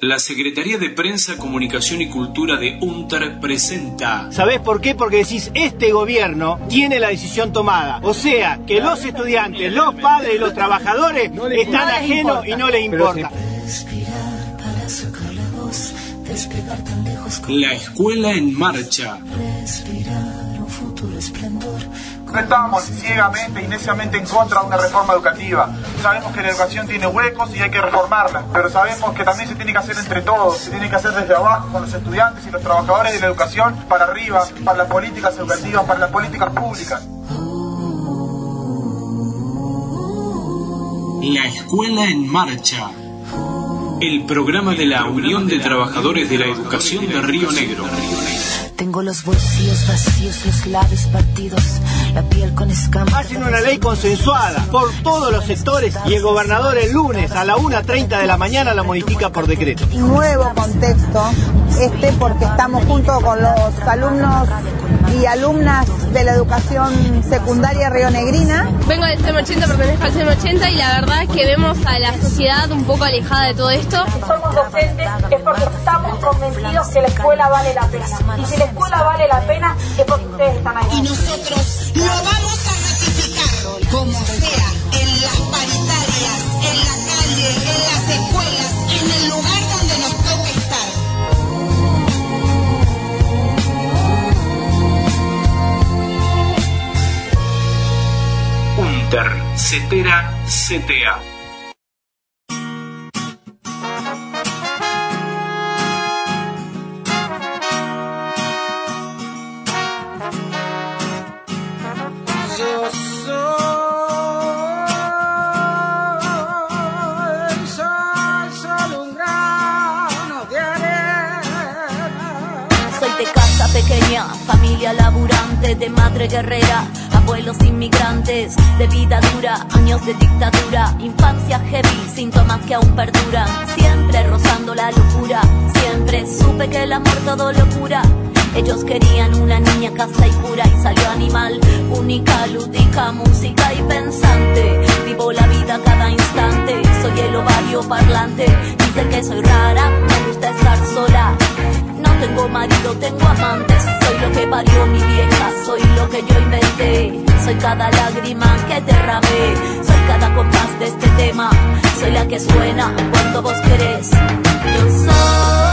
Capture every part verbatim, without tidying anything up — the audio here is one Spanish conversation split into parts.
La Secretaría de Prensa, Comunicación y Cultura de UNTER presenta... ¿Sabés por qué? Porque decís, este gobierno tiene la decisión tomada. O sea, que los estudiantes, los padres y los trabajadores están ajenos y no les importa. La Escuela en Marcha. No estamos ciegamente y neciamente en contra de una reforma educativa. Sabemos que la educación tiene huecos y hay que reformarla, pero sabemos que también se tiene que hacer entre todos, se tiene que hacer desde abajo con los estudiantes y los trabajadores de la educación para arriba, para las políticas educativas, para las políticas públicas. La Escuela en Marcha. El programa de la Unión de Trabajadores de la Educación de Río Negro. Tengo los bolsillos vacíos, los labios partidos, la piel con escamas. Hacen una ley consensuada por todos los sectores y el gobernador el lunes a la una treinta de la mañana la modifica por decreto. Nuevo contexto, este porque estamos junto con los alumnos y alumnas de la educación secundaria rionegrina. Vengo del C E M ochenta, pertenezco al C E M ochenta y la verdad es que vemos a la sociedad un poco alejada de todo esto. Si somos docentes es porque estamos convencidos que la escuela vale la pena. Y si la escuela vale la pena es porque ustedes están ahí. Y nosotros lo vamos a ratificar, como sea, en las paritarias, en la calle, en las escuelas, en el lugar donde nos toque estar. UNTER, CETERA, C T A. Pequeña, familia laburante, de madre guerrera, abuelos inmigrantes, de vida dura, años de dictadura, infancia heavy, síntomas que aún perduran, siempre rozando la locura, siempre supe que el amor todo lo cura. Ellos querían una niña casta y pura y salió animal, única, lúdica, música y pensante. Vivo la vida cada instante, soy el ovario parlante. Dicen que soy rara, me gusta estar sola. No tengo marido, tengo amantes. Soy lo que parió mi vieja, soy lo que yo inventé. Soy cada lágrima que derramé, soy cada compás de este tema. Soy la que suena cuando vos querés. Yo soy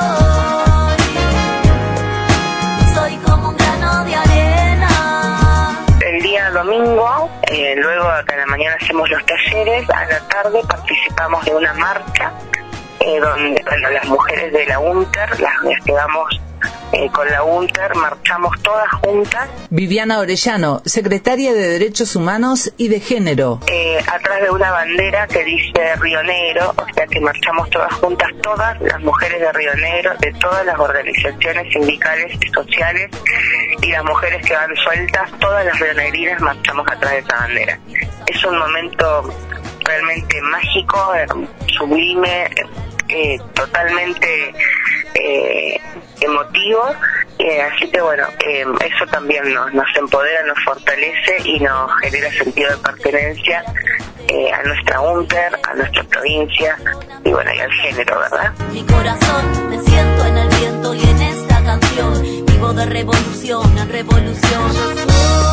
domingo, eh, luego acá en la mañana hacemos los talleres, a la tarde participamos de una marcha eh, donde bueno, las mujeres de la UNTER, las, las que vamos eh, con la UNTER, marchamos todas juntas. Viviana Orellano, secretaria de Derechos Humanos y de Género. Eh, atrás de una bandera que dice Río Negro, o sea que marchamos todas juntas, todas las mujeres de Río Negro, de todas las organizaciones sindicales y sociales, y las mujeres que van sueltas, todas las rionegrinas marchamos atrás de esa bandera. Es un momento realmente mágico, sublime, eh, totalmente eh, emotivo, eh, así que bueno, eh, eso también nos, nos empodera, nos fortalece y nos genera sentido de pertenencia eh, a nuestra UNTER, a nuestra provincia y bueno, y al género, ¿verdad? Mi corazón, me siento en el viento y en esta canción vivo de revolución en revolución.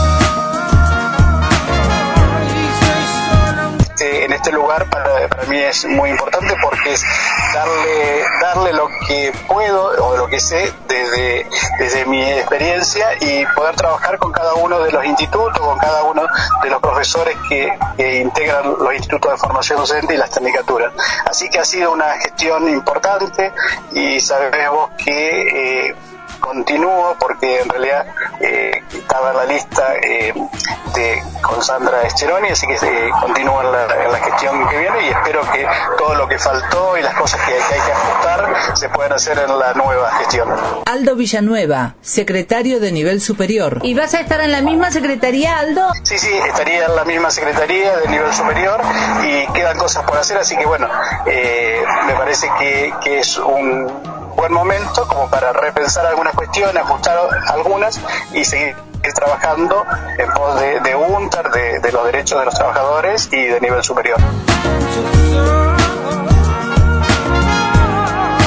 En este lugar para, para mí es muy importante porque es darle darle lo que puedo o lo que sé desde, desde mi experiencia y poder trabajar con cada uno de los institutos, con cada uno de los profesores que, que integran los institutos de formación docente y las tecnicaturas. Así que ha sido una gestión importante y sabemos que eh, continúo porque en realidad eh, estaba en la lista eh, de con Sandra Escheroni, así que eh, continúo en la, en la gestión que viene y espero que todo lo que faltó y las cosas que, que hay que ajustar se puedan hacer en la nueva gestión. Aldo Villanueva, secretario de nivel superior. ¿Y vas a estar en la misma secretaría, Aldo? Sí, sí, estaría en la misma secretaría de nivel superior y quedan cosas por hacer, así que bueno, eh, me parece que, que es un buen momento como para repensar algunas cuestiones, ajustar algunas y seguir trabajando en pos de, de UNTER, de, de los derechos de los trabajadores y de nivel superior.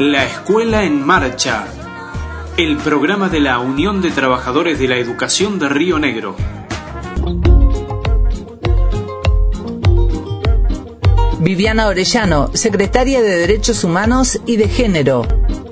La Escuela en Marcha, el programa de la Unión de Trabajadores de la Educación de Río Negro. Viviana Orellano, secretaria de Derechos Humanos y de Género.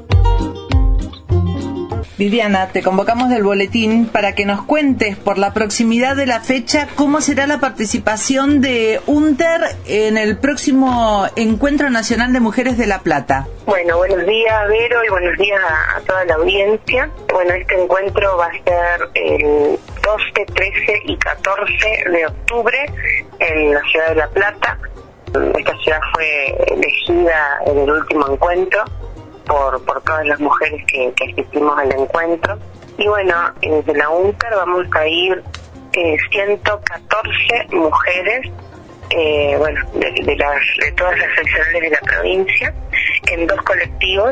Viviana, te convocamos del boletín para que nos cuentes, por la proximidad de la fecha, cómo será la participación de UNTER en el próximo Encuentro Nacional de Mujeres de La Plata. Bueno, buenos días, Vero, y buenos días a, a toda la audiencia. Bueno, este encuentro va a ser el doce, trece y catorce de octubre en la ciudad de La Plata. Esta ciudad fue elegida en el último encuentro por por todas las mujeres que, que asistimos al encuentro. Y bueno, desde la UNTER vamos a ir eh, ciento catorce mujeres, eh, bueno, de, de, las, de todas las seccionales de la provincia, en dos colectivos.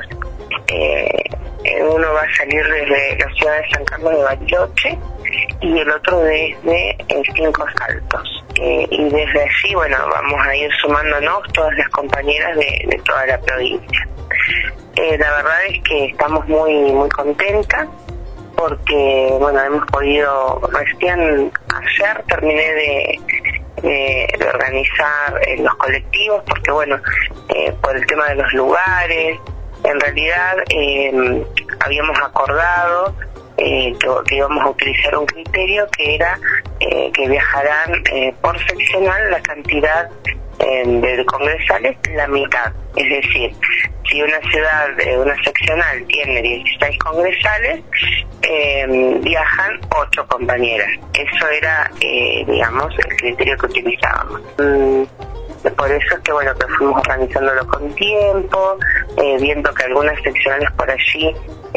Eh, uno va a salir desde la ciudad de San Carlos de Bariloche y el otro desde eh, Cinco Saltos. Eh, y desde allí, bueno, vamos a ir sumándonos todas las compañeras de, de toda la provincia. Eh, la verdad es que estamos muy muy contentas porque, bueno, hemos podido, recién ayer terminé de, de, de organizar eh, los colectivos porque, bueno, eh, por el tema de los lugares, en realidad eh, habíamos acordado eh, que, que íbamos a utilizar un criterio que era eh, que viajarán eh, por seccional la cantidad eh, de congresales, la mitad. Es decir, si una ciudad, eh, una seccional tiene dieciséis congresales, eh, viajan ocho compañeras. Eso era, eh, digamos, el criterio que utilizábamos. Mm. Por eso es que, bueno, que fuimos organizándolo con tiempo, eh, viendo que algunas seccionales por allí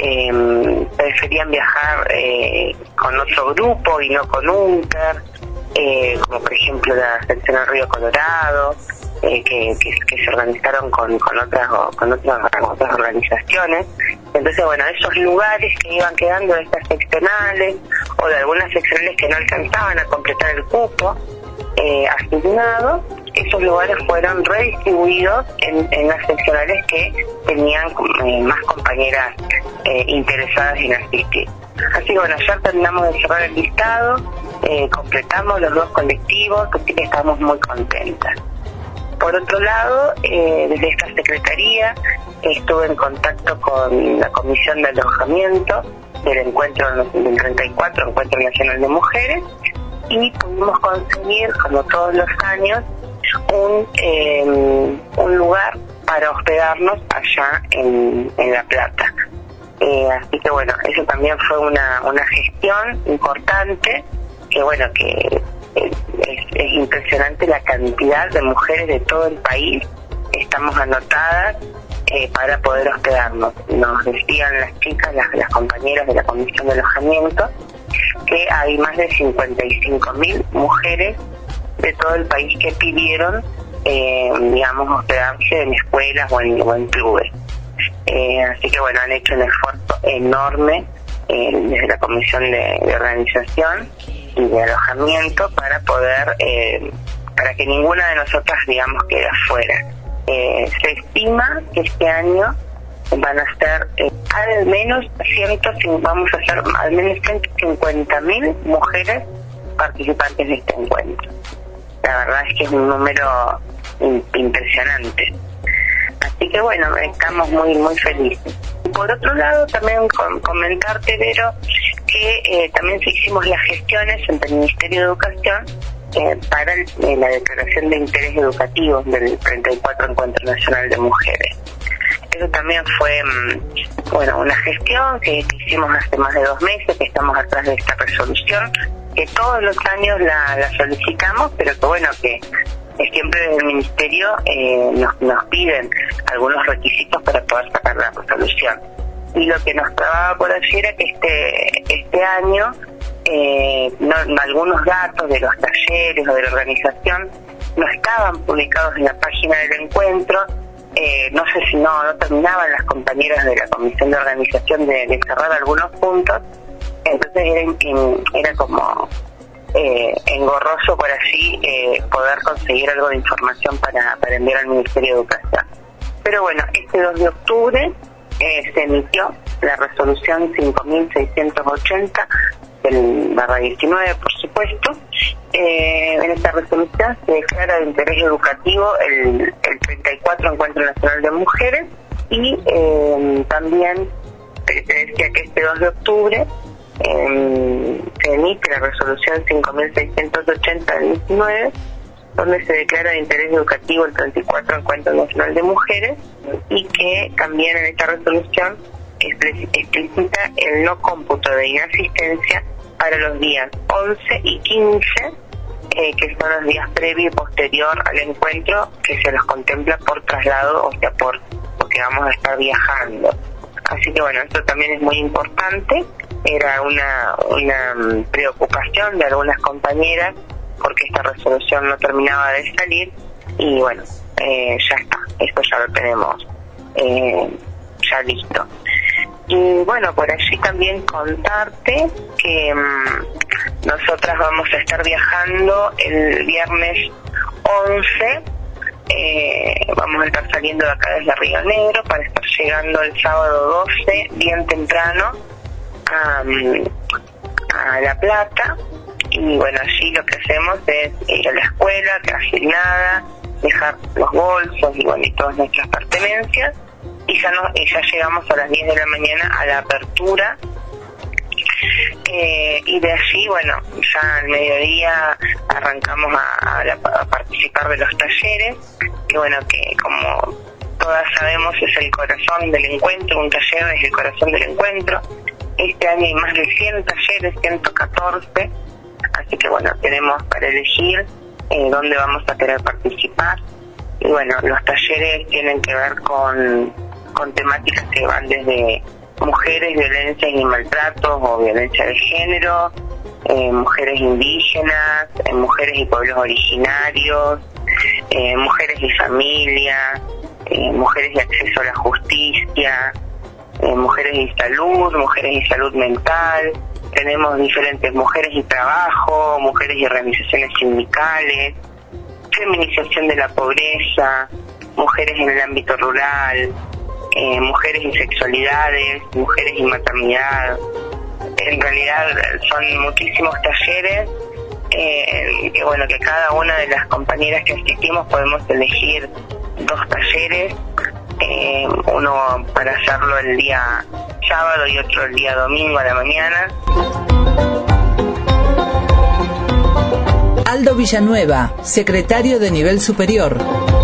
eh, preferían viajar eh, con otro grupo y no con UNTER, eh, como por ejemplo la sección del Río Colorado, eh, que, que, que se organizaron con, con otras con otras, otras organizaciones. Entonces, bueno, esos lugares que iban quedando de estas seccionales o de algunas seccionales que no alcanzaban a completar el cupo eh, asignado, esos lugares fueron redistribuidos en, en las seccionales que tenían eh, más compañeras eh, interesadas en asistir. Así que, bueno, ayer terminamos de cerrar el listado, eh, completamos los dos colectivos, así que estamos muy contentas. Por otro lado, eh, desde esta secretaría estuve en contacto con la Comisión de Alojamiento del encuentro del treinta y cuatro, Encuentro Nacional de Mujeres, y pudimos conseguir, como todos los años, un eh, un lugar para hospedarnos allá en, en La Plata. Eh, así que, bueno, eso también fue una, una gestión importante, que, bueno, que es, es, es impresionante la cantidad de mujeres de todo el país que estamos anotadas eh, para poder hospedarnos. Nos decían las chicas, las, las compañeras de la Comisión de Alojamiento, que hay más de cincuenta y cinco mil mujeres de todo el país que pidieron, eh, digamos, hospedarse en escuelas o en, o en clubes. Eh, así que, bueno, han hecho un esfuerzo enorme eh, desde la Comisión de, de Organización y de Alojamiento para poder, eh, para que ninguna de nosotras, digamos, quede afuera. Eh, se estima que este año van a ser eh, al menos ciento, vamos a ser al menos ciento cincuenta mil mujeres participantes de este encuentro. La verdad es que es un número impresionante. Así que, bueno, estamos muy muy felices. Por otro lado, también com- comentarte, Vero, que eh, también hicimos las gestiones ante el Ministerio de Educación eh, para el, eh, la declaración de interés educativo del treinta y cuatro Encuentro Nacional de Mujeres. Eso también fue, bueno, una gestión que, que hicimos hace más de dos meses, que estamos atrás de esta resolución, que todos los años la, la solicitamos, pero que, bueno, que siempre desde el Ministerio eh, nos, nos piden algunos requisitos para poder sacar la resolución. Y lo que nos trababa por allí era que este, este año eh, no, algunos datos de los talleres o de la organización no estaban publicados en la página del encuentro. Eh, no sé si no, no terminaban las compañeras de la Comisión de Organización de, de cerrar algunos puntos, entonces era, era como eh, engorroso por allí eh, poder conseguir algo de información para, para enviar al Ministerio de Educación. Pero bueno, este dos de octubre eh, se emitió la resolución cinco mil seiscientos ochenta del barra diecinueve, por supuesto. Eh, en esta resolución se declara de interés educativo el, el treinta y cuatro Encuentro Nacional de Mujeres y eh, también se decía que este dos de octubre eh, se emite la resolución cinco mil seiscientos ochenta del diecinueve, donde se declara de interés educativo el treinta y cuatro Encuentro Nacional de Mujeres, y que también en esta resolución explicita el no cómputo de inasistencia para los días once y quince, eh, que son los días previo y posterior al encuentro, que se los contempla por traslado, o sea, por porque vamos a estar viajando. Así que bueno, esto también es muy importante. Era una, una preocupación de algunas compañeras porque esta resolución no terminaba de salir, y bueno, eh, ya está, esto ya lo tenemos eh, ya listo. Y bueno, por allí también contarte que mmm, nosotras vamos a estar viajando el viernes once, eh, vamos a estar saliendo de acá desde Río Negro para estar llegando el sábado doce bien temprano a, a La Plata. Y bueno, allí lo que hacemos es ir a la escuela, casi nada, dejar los bolsos y bueno, y todas nuestras pertenencias, y ya, no, y ya llegamos a las diez de la mañana a la apertura, eh, y de allí, bueno, ya al mediodía arrancamos a, a, la, a participar de los talleres, que bueno, que como todas sabemos es el corazón del encuentro, un taller es el corazón del encuentro. Este año hay más de cien talleres, ciento catorce, así que bueno, tenemos para elegir eh, dónde vamos a querer participar. Y bueno, los talleres tienen que ver con, con temáticas que van desde mujeres, violencia y maltratos o violencia de género, eh, mujeres indígenas, eh, mujeres y pueblos originarios, eh, mujeres y familia, eh, mujeres y acceso a la justicia, eh, mujeres y salud, mujeres y salud mental. Tenemos diferentes mujeres y trabajo, mujeres y organizaciones sindicales, feminización de la pobreza, mujeres en el ámbito rural, eh, mujeres y sexualidades, mujeres y maternidad. En realidad son muchísimos talleres, eh, que bueno, que cada una de las compañeras que asistimos podemos elegir dos talleres, eh, uno para hacerlo el día sábado y otro el día domingo a la mañana. Aldo Villanueva, secretario de nivel superior.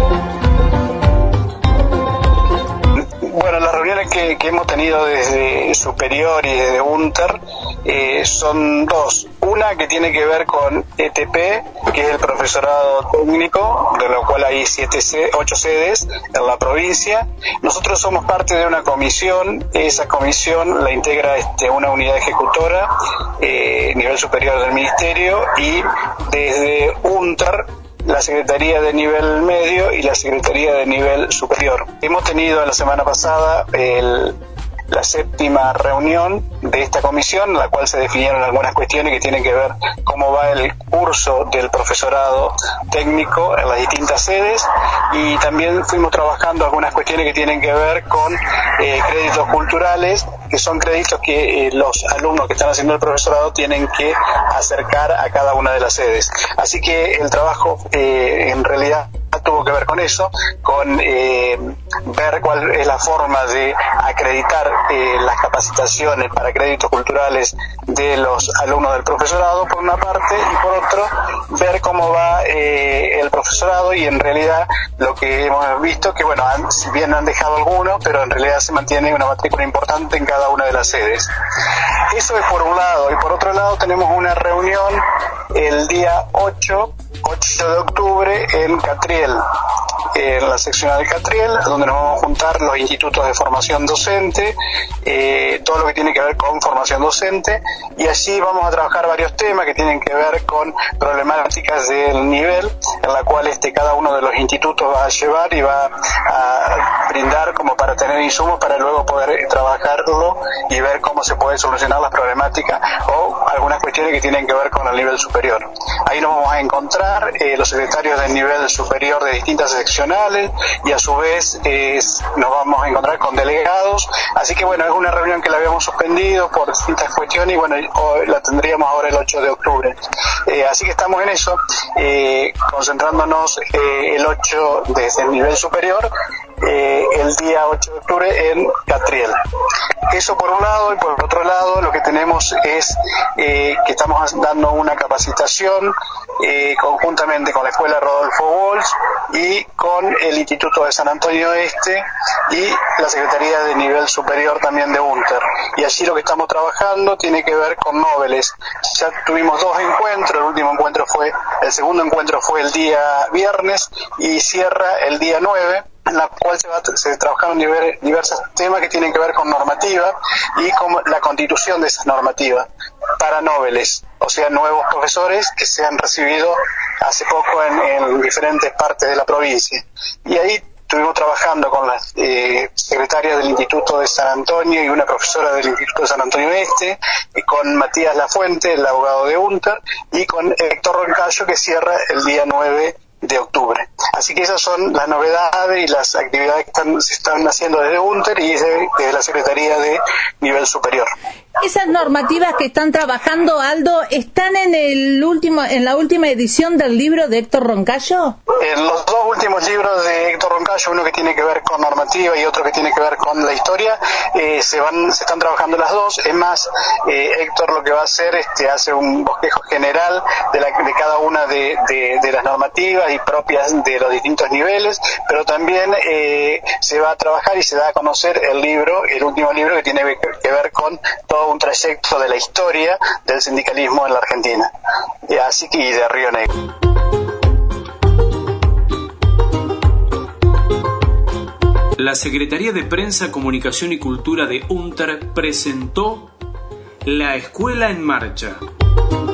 Bueno, las reuniones que, que hemos tenido desde superior y desde UNTER eh, son dos. Una que tiene que ver con E T P, que es el profesorado técnico, de lo cual hay siete, ocho sedes en la provincia. Nosotros somos parte de una comisión, esa comisión la integra este, una unidad ejecutora, eh, nivel superior del ministerio, y desde UNTER la Secretaría de Nivel Medio y la Secretaría de Nivel Superior. Hemos tenido la semana pasada el, la séptima reunión de esta comisión, en la cual se definieron algunas cuestiones que tienen que ver cómo va el curso del profesorado técnico en las distintas sedes, y también fuimos trabajando algunas cuestiones que tienen que ver con eh, créditos culturales, que son créditos que eh, los alumnos que están haciendo el profesorado tienen que acercar a cada una de las sedes. Así que el trabajo eh, en realidad tuvo que ver con eso, con eh, ver cuál es la forma de acreditar eh, las capacitaciones para créditos culturales de los alumnos del profesorado, por una parte, y por otro, ver cómo va eh, el profesorado, y en realidad lo que hemos visto que, bueno, han, si bien han dejado algunos, pero en realidad se mantiene una matrícula importante en cada una de las sedes. Eso es por un lado, y por otro lado tenemos una reunión el día ocho de octubre en Catriel, en la seccional de Catriel, donde nos vamos a juntar los institutos de formación docente, eh, todo lo que tiene que ver con formación docente, y allí vamos a trabajar varios temas que tienen que ver con problemáticas del nivel, en en la cual este cada uno de los institutos va a llevar y va a brindar como para tener insumos para luego poder trabajarlo y ver cómo se puede solucionar las problemáticas o algunas cuestiones que tienen que ver con el nivel superior. Ahí nos vamos a encontrar eh, los secretarios del nivel superior de distintas seccionales y a su vez eh, nos vamos a encontrar con delegados, así que bueno, es una reunión que la habíamos suspendido por distintas cuestiones y bueno, hoy la tendríamos ahora el ocho de octubre. Eh, así que estamos en eso, eh, concentrándonos eh, el ocho desde el nivel superior, eh, el día ocho de octubre en Catriel. Eso por un lado, y por otro lado lo que tenemos es eh, que estamos dando una capacitación eh, conjuntamente con la Escuela Rodolfo Walsh y con el Instituto de San Antonio Este y la Secretaría de Nivel Superior también de UNTER. Y allí lo que estamos trabajando tiene que ver con noveles. Ya tuvimos dos encuentros, el último encuentro fue, el segundo encuentro fue el día viernes y cierra el día nueve, en la cual se, va, se trabajaron diversos temas que tienen que ver con normativa y con la constitución de esas normativas para noveles, o sea, nuevos profesores que se han recibido hace poco en, en diferentes partes de la provincia. Y ahí estuvimos trabajando con las eh, secretarias del Instituto de San Antonio y una profesora del Instituto de San Antonio Este, y con Matías Lafuente, el abogado de UNTER, y con Héctor Roncayo, que cierra el día nueve de octubre. Así que esas son las novedades y las actividades que están, se están haciendo desde UNTER y desde, desde la Secretaría de Nivel Superior. Esas normativas que están trabajando, Aldo, ¿están en el último, en la última edición del libro de Héctor Roncayo? En los dos últimos libros de Héctor Roncayo, uno que tiene que ver con normativa y otro que tiene que ver con la historia, eh, se van, se están trabajando las dos. Es más, eh, Héctor lo que va a hacer, este, hace un bosquejo general de, la, de cada una de, de, de las normativas y propias de los distintos niveles, pero también eh, se va a trabajar y se da a conocer el libro, el último libro que tiene que ver con todo un trayecto de la historia del sindicalismo en la Argentina, y así que y de Río Negro. La Secretaría de Prensa, Comunicación y Cultura de UNTER presentó La Escuela en Marcha.